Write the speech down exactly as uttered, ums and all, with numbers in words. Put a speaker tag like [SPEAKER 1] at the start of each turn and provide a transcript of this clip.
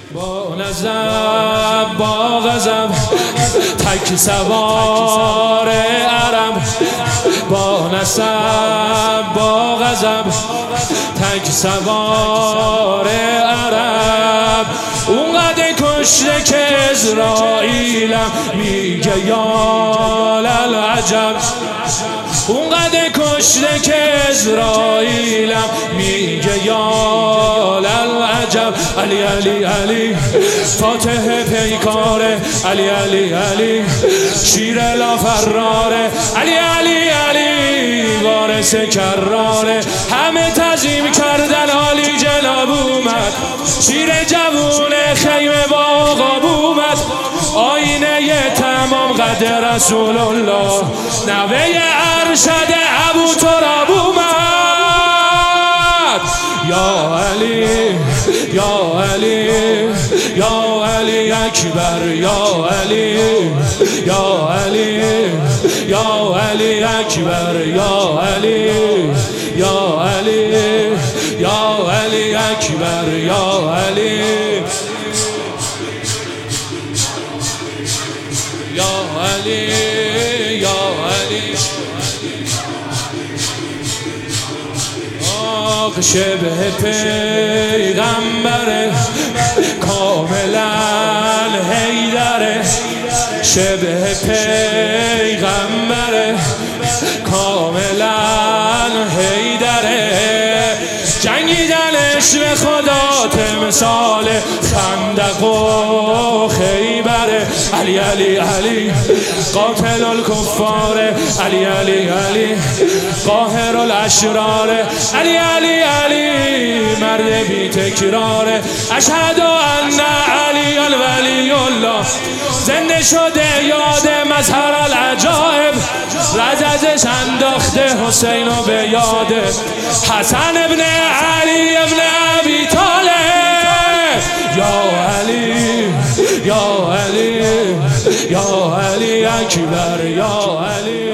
[SPEAKER 1] با نظر با غضب تک سوار عرب، با نظر با غضب تک سوار عرب، اونقدر کشته که اسرائیلم میگه یا للعجب، اونقدر کشته که اسرائیلم میگه یا للعجب. علی علی علی فاتح پیکاره، علی علی علی شیر لا فراره، علی علی علی وارث کراره، همه تعظیم کردن عالی جناب اومد، شیر جوون خیمه باغ اومد، آینه تمام قد رسول الله، نوه ارشد ابو تراب اومد. یا علی یا علی یا علی اکبر، یا علی یا علی یا علی اکبر، یا علی یا علی یا علی اکبر، یا علی یا علی یا علی. آق شبه پیغمبره کاملا حیدره، شبه پیغمبره کاملا حیدره، جنگیدنش به خدا تمثال خندق و خیبره، علی علی علی قاتل الکفاره، علی علی علی قاهر الاشراره، علی علی علی مرد بی تکراره، اشهد ان علی الولی الله، زنده شده یاد مظهر العجائب، رجزش انداخته حسین و به یاد حسن ابن علی ابن ابی طالب، یا علی یا علی یا علی اکبر، یا علی.